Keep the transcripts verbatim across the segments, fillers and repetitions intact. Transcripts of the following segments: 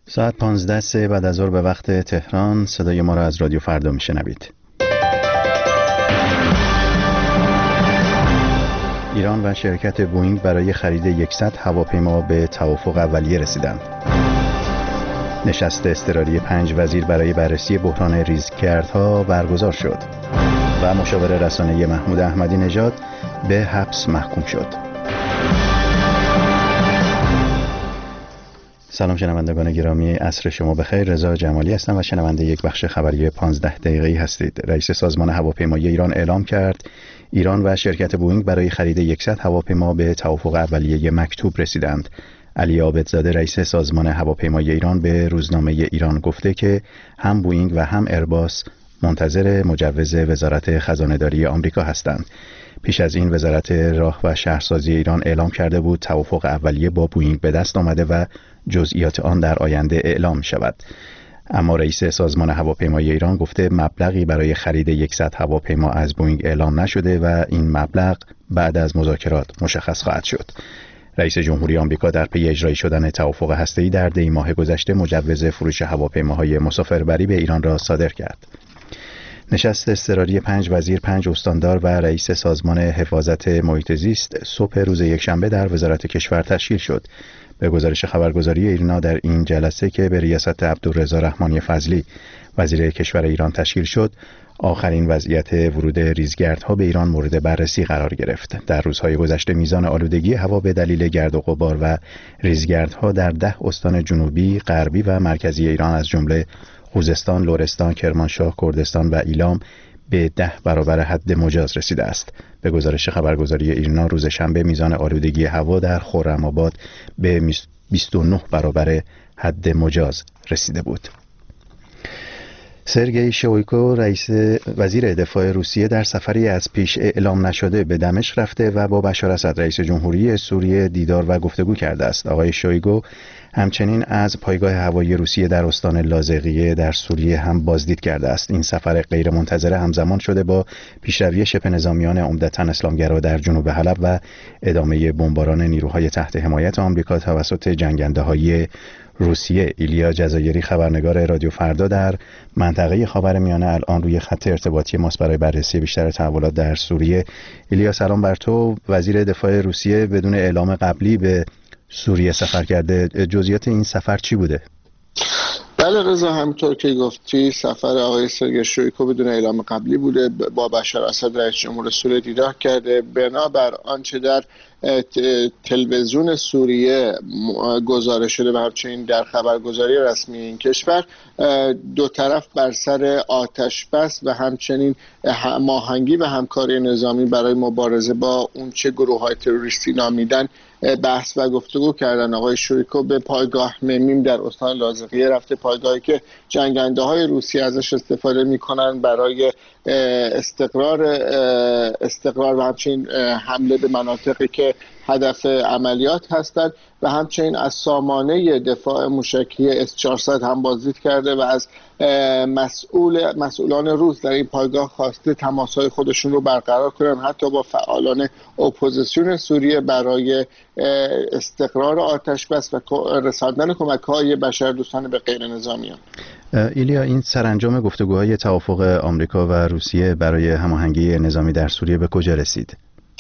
ساعت پانزده سه بعد از ظهر به وقت تهران. صدای ما را از رادیو فردا میشنوید. ایران و شرکت بوئینگ برای خرید صد هواپیما به توافق اولیه رسیدند. نشست اضطراری پنج وزیر برای بررسی بحران ریزگردها برگزار شد و مشاور رسانه‌ای محمود احمدی نژاد به حبس محکوم شد. سلام شنوندگان گرامی، عصر شما بخیر. رضا جمالی هستم و شنونده یک بخش خبری پانزده دقیقه‌ای هستید. رئیس سازمان هواپیمایی ایران اعلام کرد ایران و شرکت بوئینگ برای خرید صد هواپیما به توافق اولیه مکتوب رسیدند. علی عابدزاده رئیس سازمان هواپیمایی ایران به روزنامه ایران گفته که هم بوئینگ و هم ایرباس منتظر مجوز وزارت خزانه‌داری آمریکا هستند. پیش از این وزارت راه و شهرسازی ایران اعلام کرده بود توافق اولیه با بوئینگ به دست آمده و جزئیات آن در آینده اعلام شود. اما رئیس سازمان هواپیمایی ایران گفته مبلغی برای خرید صد هواپیما از بوئینگ اعلام نشده و این مبلغ بعد از مذاکرات مشخص خواهد شد. رئیس جمهوری آمریکا در پی اجرایی شدن توافق هسته‌ای در دی ماه گذشته مجوز فروش هواپیماهای مسافربری به ایران را صادر کرد. نشست اضطراری پنج وزیر، پنج استاندار و رئیس سازمان حفاظت محیط زیست صبح روز یکشنبه در وزارت کشور تشکیل شد. به گزارش خبرگزاری ایرنا در این جلسه که به ریاست عبدالرضا رحمانی فضلی وزیر کشور ایران تشکیل شد، آخرین وضعیت ورود ریزگردها به ایران مورد بررسی قرار گرفت. در روزهای گذشته میزان آلودگی هوا به دلیل گرد و غبار و ریزگردها در ده استان جنوبی، غربی و مرکزی ایران از جمله خوزستان، لرستان، کرمانشاه، کردستان و ایلام به ده برابر حد مجاز رسیده است. به گزارش خبرگزاری ایرنا روز شنبه میزان آلودگی هوا در خرم‌آباد به بیست و نه برابر حد مجاز رسیده بود. سرگئی شویگو رئیس وزیر دفاع روسیه در سفری از پیش اعلام نشده به دمشق رفته و با بشار اسد رئیس جمهوری سوریه دیدار و گفتگو کرده است. آقای شویگو همچنین از پایگاه هوایی روسیه در استان لاذقیه در سوریه هم بازدید کرده است. این سفر غیرمنتظره همزمان شده با پیشروی شبه نظامیان عمدتاً اسلامگرا در جنوب حلب و ادامه بمباران نیروهای تحت حمایت آمریکا توسط جنگنده‌های روسیه. ایلیا جزایری خبرنگار رادیو فردا در منطقه خاورمیانه الان روی خط ارتباطی ماست برای بررسی بیشتر تحولات در سوریه. ایلیا سلام بر تو. وزیر دفاع روسیه بدون اعلام قبلی به سوریه سفر کرده. جزئیات این سفر چی بوده؟ بله رضا، همونطور که گفتی سفر آقای سرگئی شویگو بدون اعلام قبلی بوده. با بشار اسد رئیس جمهور سوریه دیدار کرده. بنابر آنچه در تلویزیون سوریه گزارش شده و همچنین در خبرگزاری رسمی این کشور، دو طرف بر سر آتش بس و همچنین هماهنگی و همکاری نظامی برای مبارزه با اونچه گروه‌های تروریستی نامیدن بحث و گفتگو کردن. آقای شویگو به پایگاه ممیم در استان لاذقیه رفته، پایگاهی که جنگنده‌های روسی ازش استفاده می‌کنن برای استقرار استقرار و همچنین حمله به مناطقی که هدف عملیات هستند و همچنین از سامانه دفاع موشکی اس چهارصد هم بازدید کرده و از مسئول مسئولان روس در این پایگاه خواسته تماس‌های خودشون رو برقرار کنن، حتی با فعالان اپوزیسیون سوریه، برای استقرار آتش بس و رساندن کمک‌های بشردوستانه به غیر نظامیان. ایلیا، این سرانجام گفتگوهای توافق آمریکا و روسیه برای هماهنگی نظامی در سوریه به کجا رسید؟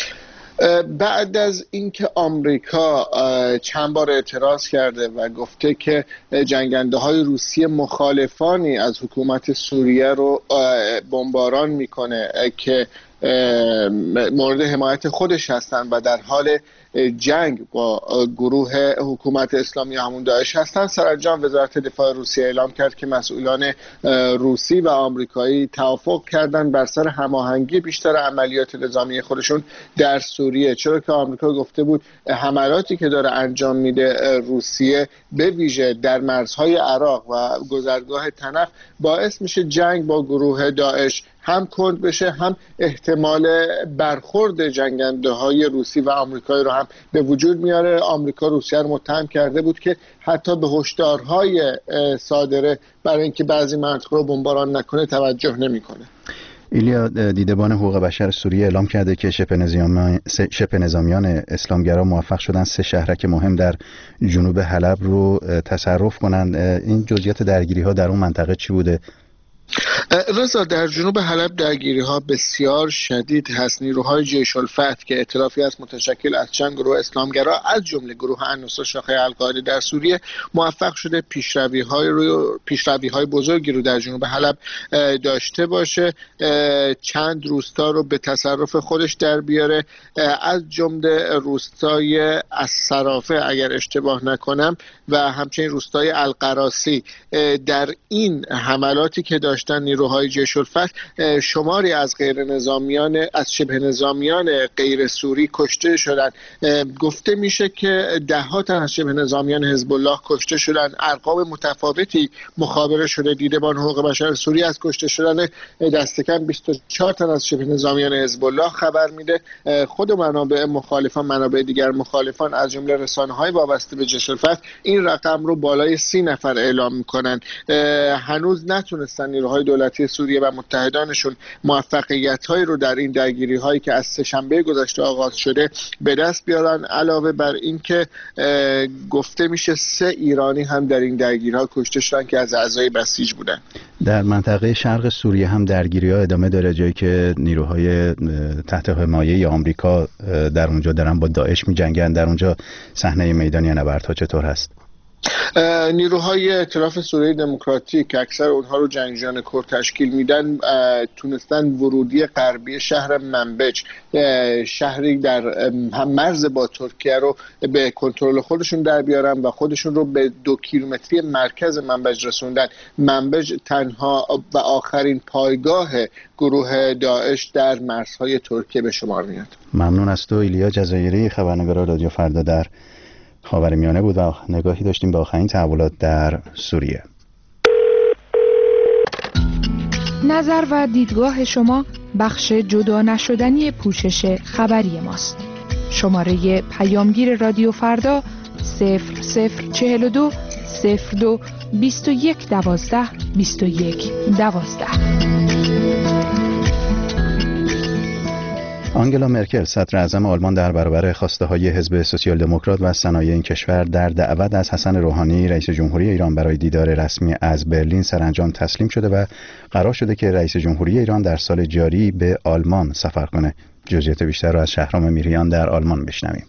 بعد از اینکه آمریکا چند بار اعتراض کرده و گفته که جنگنده‌های روسیه مخالفانی از حکومت سوریه رو بمباران میکنه که مورد حمایت خودش هستن و در حال جنگ با گروه حکومت اسلامی همون داعش هستن، سرانجام وزارت دفاع روسیه اعلام کرد که مسئولان روسی و آمریکایی توافق کردن بر سر هماهنگی بیشتر عملیات نظامی خودشون در سوریه، چرا که آمریکا گفته بود حملاتی که داره انجام میده روسیه به ویژه در مرزهای عراق و گذرگاه تنف باعث میشه جنگ با گروه داعش هم کند بشه، هم احتمال برخورد جنگنده های روسی و آمریکایی رو هم به وجود میاره. آمریکا روسیه رو متهم کرده بود که حتی به هشدارهای صادره برای اینکه بعضی مناطق رو بمباران نکنه توجه نمیکنه. ایلیا، دیدبان حقوق بشر سوریه اعلام کرده که شبه نظامیان شبه نظامیان اسلامگرا موفق شدن سه شهرک مهم در جنوب حلب رو تصرف کنند. این جزئیات درگیری ها در اون منطقه چی بوده؟ رضا، در جنوب حلب درگیری ها بسیار شدید هست. نیروهای جیش الفتح که ائتلافی است متشکل از چند گروه اسلامگرا از جمله گروه النصره شاخه القاعده در سوریه موفق شده پیشروی های رو پیشروی های بزرگی رو در جنوب حلب داشته باشه، چند روستا رو به تصرف خودش در بیاره، از جمله روستای الصرافه اگر اشتباه نکنم و همچنین روستای القراسی. در این حملاتی که داشتن نیروهای جیش الفتح شماری از غیر نظامیان از شبه نظامیان غیر سوری کشته شدند. گفته میشه که ده ها تن از شبه نظامیان حزب الله کشته شدند. ارقام متفاوتی مخابره شده. دیدبان حقوق بشر سوریه از کشته شدن دست کم بیست و چهار تن از شبه نظامیان حزب الله خبر میده. خود منابع مخالفان منابع دیگر مخالفان از جمله رسانه‌های وابسته به جیش الفتح این رقم رو بالای سی نفر اعلام میکنن. هنوز نتونستن نیروهای دولتی سوریه و متحدانشون موفقیت‌هایی رو در این درگیری‌هایی که از سه‌شنبه گذشته آغاز شده به دست بیارن. علاوه بر این که گفته میشه سه ایرانی هم در این درگیری‌ها کشته شدن که از اعضای بسیج بودن. در منطقه شرق سوریه هم درگیری‌ها ادامه داره، جایی که نیروهای تحت حمایه آمریکا در اونجا دارن با داعش می‌جنگن. در اونجا صحنه میدانی نبردها چطور هست؟ نیروهای ائتلاف سوریه دموکراتیک که اکثر اونها رو جنگجویان کرد تشکیل میدن تونستن ورودی غربی شهر منبج، شهری در مرز با ترکیه، رو به کنترل خودشون در بیارن و خودشون رو به دو کیلومتری مرکز منبج رسوندن. منبج تنها و آخرین پایگاه گروه داعش در مرزهای ترکیه به شمار میاد. ممنون از تو ایلیا جزایری، خبرنگار رادیو فردا در خاورمیانه بود و نگاهی داشتیم به آخرین تحولات در سوریه. نظر و دیدگاه شما بخش جدا نشدنی پوشش خبری ماست. شماره پیامگیر رادیو فردا صفر صفر چهل و دو صفر دو بیست و یک دوازده بیست و یک دوازده. آنگلا مرکل صدر اعظم آلمان در برابر خواسته‌های حزب سوسیال دموکرات و صنایع این کشور در دعوت از حسن روحانی رئیس جمهوری ایران برای دیدار رسمی از برلین سرانجام تسلیم شده و قرار شده که رئیس جمهوری ایران در سال جاری به آلمان سفر کنه. جزئیات بیشتر را از شهرام میریان در آلمان بشنویم.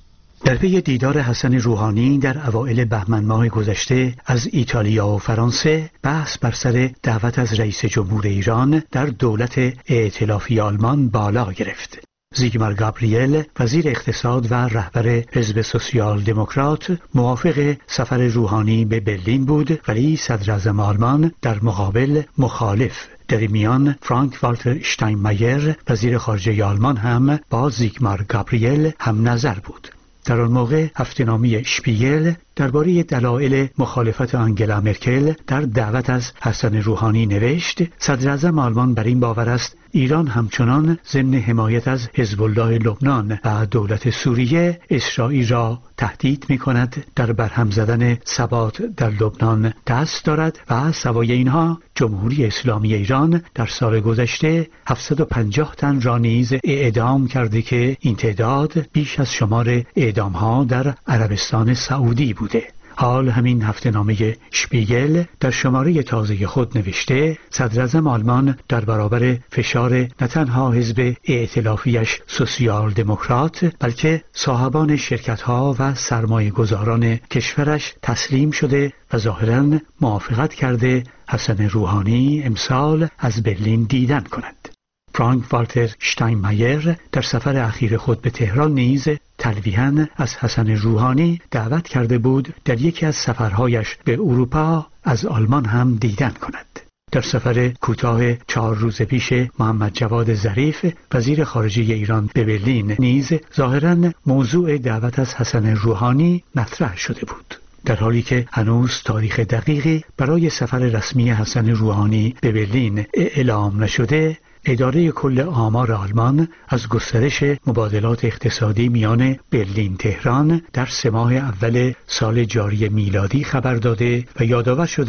در پی دیدار حسن روحانی در اوایل بهمن ماه گذشته از ایتالیا و فرانسه، بحث بر سر دعوت از رئیس جمهور ایران در دولت ائتلافی آلمان بالا گرفت. زیگمار گابریل، وزیر اقتصاد و رهبر حزب سوسیال دموکرات، موافق سفر روحانی به برلین بود، ولی صدر اعظم آلمان در مقابل مخالف. در میان فرانک والتر شتاینمایر، وزیر خارجه آلمان، هم با زیگمار گابریل هم نظر بود. در آن موقع هفته‌نامه شپیگل درباره دلایل مخالفت آنگلا مرکل در دعوت از حسن روحانی نوشت: صدر اعظم آلمان بر این باور است ایران همچنان ضمن حمایت از حزب الله لبنان و دولت سوریه اسرائیل را تهدید می کند در برهم زدن ثبات در لبنان دست دارد و سوای اینها جمهوری اسلامی ایران در سال گذشته هفتصد و پنجاه تن را نیز اعدام کرده که این تعداد بیش از شمار اعدام ها در عربستان سعودی بوده. حال همین هفته‌نامه شپیگل در شماره تازه خود نوشته صدر اعظم آلمان در برابر فشار نه تنها حزب ائتلافیش سوسیال دموکرات بلکه صاحبان شرکت‌ها و سرمایه گذاران کشورش تسلیم شده و ظاهراً موافقت کرده حسن روحانی امسال از برلین دیدن کند. فرانک والتر شتاینمایر در سفر اخیر خود به تهران نیز تلویحاً از حسن روحانی دعوت کرده بود در یکی از سفرهایش به اروپا از آلمان هم دیدن کند. در سفر کوتاه چهار روز پیش محمد جواد ظریف وزیر خارجه ایران به برلین نیز ظاهراً موضوع دعوت از حسن روحانی مطرح شده بود. در حالی که هنوز تاریخ دقیقی برای سفر رسمی حسن روحانی به برلین اعلام نشده، اداره کل آمار آلمان از گسترش مبادلات اقتصادی میان برلین تهران در سه ماه اول سال جاری میلادی خبر داده و یادآور شده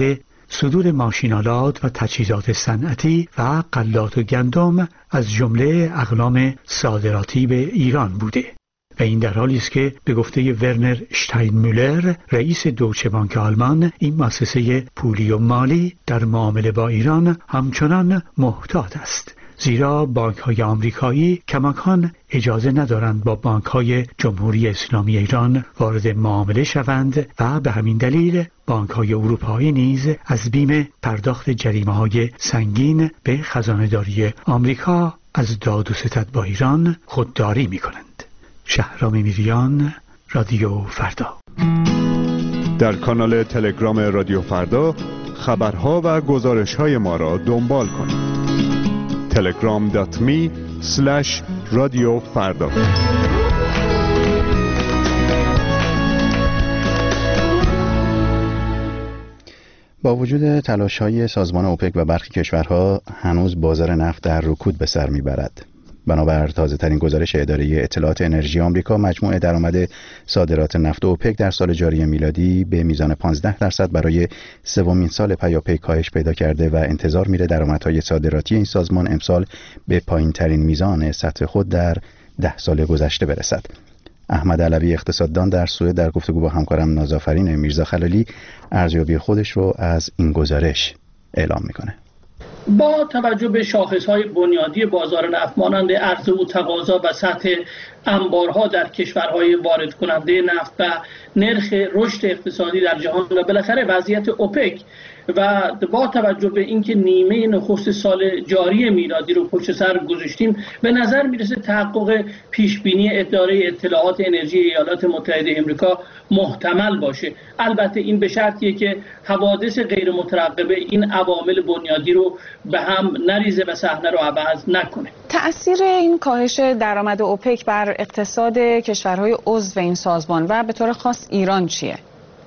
صدور ماشینالات و تجهیزات صنعتی و غلات و گندم از جمله اقلام صادراتی به ایران بوده و این در حالی است که به گفته ورنر شتاینمولر رئیس دویچه بانک آلمان، این مؤسسه پولی و مالی در معامله با ایران همچنان محتاط است، زیرا بانک‌های آمریکایی کماکان اجازه ندارند با بانک‌های جمهوری اسلامی ایران وارد معامله شوند و به همین دلیل بانک‌های اروپایی نیز از بیم پرداخت جریمه‌های سنگین به خزانه‌داری آمریکا از داد و ستد با ایران خودداری می‌کنند. شهرام میریان، رادیو فردا. در کانال تلگرام رادیو فردا خبرها و گزارش‌های ما را دنبال کنید. تلگرام دات می اسلش رادیو فردا. با وجود تلاش‌های سازمان اوپک و برخی کشورها هنوز بازار نفت در رکود به سر میبرد. بنابر تازه‌ترین گزارش اداره اطلاعات انرژی آمریکا، مجموع درآمد صادرات نفت اوپک در سال جاری میلادی به میزان پانزده درصد برای سومین سال پیاپی کاهش پیدا کرده و انتظار میره درآمدهای صادراتی این سازمان امسال به پایین‌ترین میزان سطح خود در ده سال گذشته برسد. احمد علوی اقتصاددان در سوئد در گفتگو با همکارم نازآفرین میرزا خلالی ارزیابی خودش رو از این گزارش اعلام میکنه. با توجه به شاخص‌های بنیادی بازار نفت مانند عرضه و تقاضا و سطح انبارها در کشورهای وارد کننده نفت و نرخ رشد اقتصادی در جهان و بالاخره وضعیت اوپک و با توجه به اینکه نیمه نخست سال جاری میلادی رو پشت سر گذاشتیم، به نظر میرسه تحقق پیشبینی اداره اطلاعات انرژی ایالات متحده آمریکا محتمل باشه. البته این به شرطیه که حوادث غیر مترقبه این عوامل بنیادی رو به هم نریزه و صحنه رو عوض نکنه. تأثیر این کاهش درآمد اوپک بر اقتصاد کشورهای عضو این سازمان و به طور خاص ایران چیه؟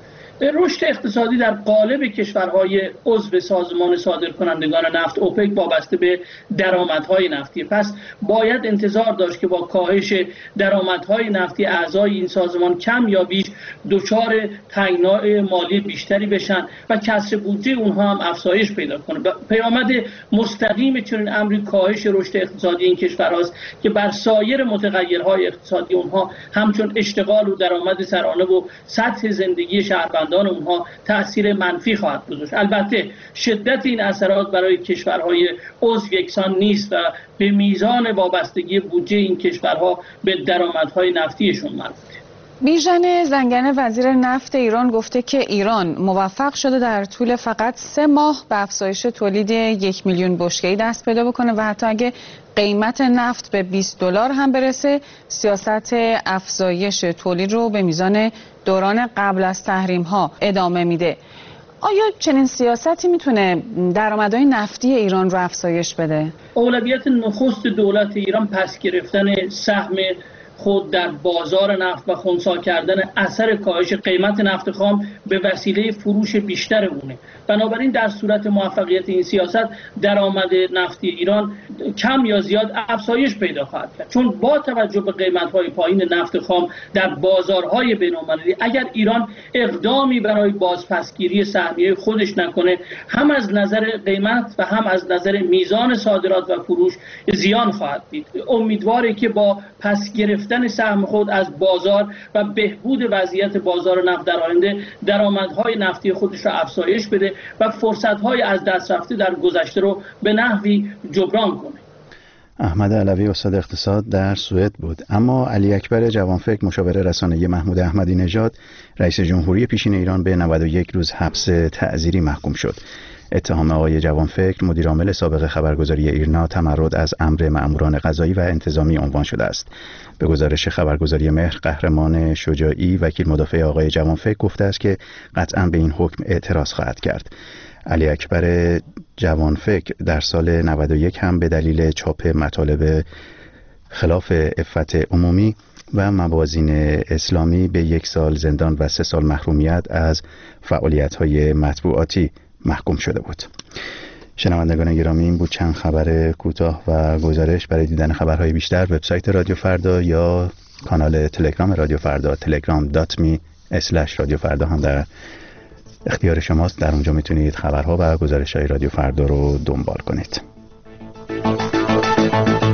رشد اقتصادی در قالب کشورهای عضو سازمان صادرکنندگان نفت اوپک وابسته به درآمدهای نفتی. پس باید انتظار داشت که با کاهش درآمدهای نفتی اعضای این سازمان کم یا بیش دچار تنگنای مالی بیشتری بشن و کسر بودجه اونها هم افزایش پیدا کنه. پیامد مستقیم چنین امری کاهش رشد اقتصادی این کشورهاست که بر سایر متغیرهای اقتصادی اونها همچون اشتغال و درآمد سرانه و سطح زندگی شهروندان اونها تأثیر منفی خواهد گذاشت. البته شدت این اثرات برای کشورهای عضو یکسان نیست و به میزان وابستگی بودجه این کشورها به درآمدهای نفتیشون مربوطه. بیژن زنگنه وزیر نفت ایران گفته که ایران موفق شده در طول فقط سه ماه به افزایش تولید یک میلیون بشکه‌ای دست پیدا بکنه و حتی اگه قیمت نفت به بیست دلار هم برسه سیاست افزایش تولید رو به میزان دوران قبل از تحریم ها ادامه میده. آیا چنین سیاستی میتونه درآمدهای نفتی ایران رو افزایش بده؟ اولویت نخست دولت ایران پس گرفتن سهم خود در بازار نفت و خنثی کردن اثر کاهش قیمت نفت خام به وسیله فروش بیشتر اونه. بنابراین در صورت موفقیت این سیاست درآمد نفتی ایران کم یا زیاد افزایش پیدا خواهد کرد، چون با توجه به قیمت‌های پایین نفت خام در بازارهای بین‌المللی اگر ایران اقدامی برای بازپسگیری سهمیه خودش نکنه، هم از نظر قیمت و هم از نظر میزان صادرات و فروش زیان خواهد دید. امیدواره که با پس گرفتن سهم خود از بازار و بهبود وضعیت بازار نفت در آینده درآمدهای نفتی خودش را افزایش بده و فرصت‌های از دست رفته در گذشته رو به نحوی جبران کنه. احمد علوی استاد اقتصاد در سوئد بود. اما علی اکبر جوانفکر مشاور رسانه‌ای محمود احمدی نژاد رئیس جمهوری پیشین ایران به نود و یک روز حبس تعزیری محکوم شد. اتهام آقای جوانفکر مدیرعامل سابق خبرگزاری ایرنا تمرد از امر مأموران قضایی و انتظامی عنوان شده است. به گزارش خبرگزاری مهر، قهرمان شجاعی وکیل مدافع آقای جوانفکر گفته است که قطعاً به این حکم اعتراض خواهد کرد. علی اکبر جوانفکر در سال نود و یک هم به دلیل چاپ مطالب خلاف عفت عمومی و موازین اسلامی به یک سال زندان و سه سال محرومیت از فعالیت‌های مطبوعاتی محکوم شده بود. شنوندگان گرامی، این بود چند خبر کوتاه و گزارش. برای دیدن خبرهای بیشتر وبسایت رادیو فردا یا کانال تلگرام رادیو فردا تلگرام دات می اسلش رادیو فردا هم در اختیار شماست، در اونجا میتونید خبرها و گزارش‌های رادیو فردا رو دنبال کنید.